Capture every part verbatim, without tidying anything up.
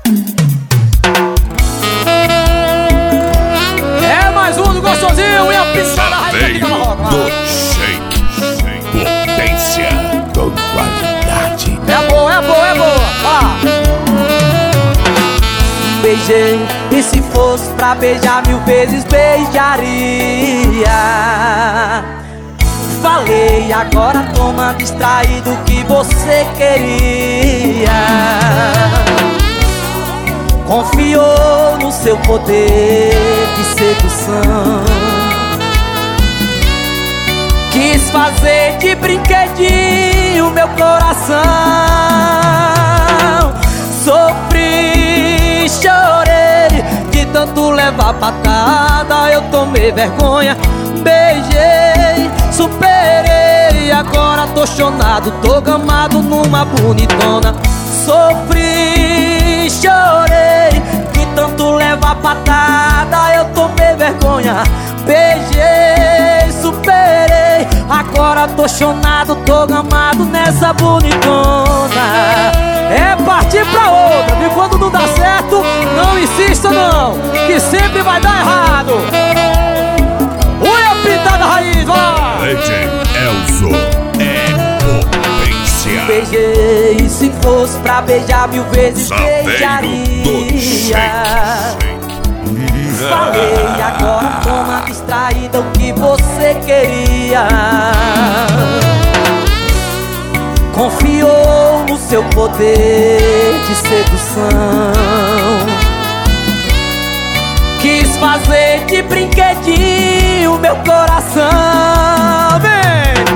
É mais um do gostosinho e a pizza da raiz do shake, shake. Potência com qualidade. É boa, é boa, é boa. Ah. Beijei, e se fosse pra beijar mil vezes beijaria. Falei, agora toma distraído o que você queria. Confiou no seu poder de sedução. Quis fazer de brinquedinho meu coração. Sofri, chorei, de tanto levar patada eu tomei vergonha. Beijei, superei, agora tô chonado, tô gamado numa bonitona. Sofri, chorei, de tanto levar patada eu tomei vergonha. Beijei, superei, agora tô chonado, tô gamado nessa bonitona. É partir pra outra, viu? Quando não dá certo, não insista não, que sempre vai dar errado. Oi, a pintada raiz, vai! Legend Elzo é potência. Beijei, se fosse pra beijar mil vezes Saveiro do beijaria. shake. Falei, agora toma distraída o que você queria. Confiou no seu poder de sedução. Quis fazer de brinquedinho meu coração. Vem!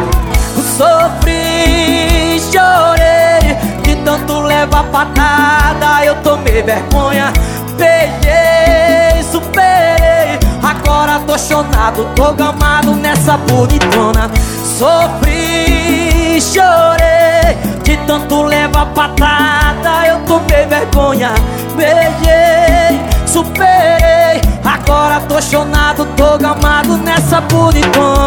Sofri, chorei, de tanto levar patada eu tomei vergonha. Beijei, superei, agora tô chonado, tô gamado nessa bonitona. Sofri, chorei, de tanto levar patada eu tomei vergonha. Beijei, superei, agora tô chonado, tô gamado nessa bonitona.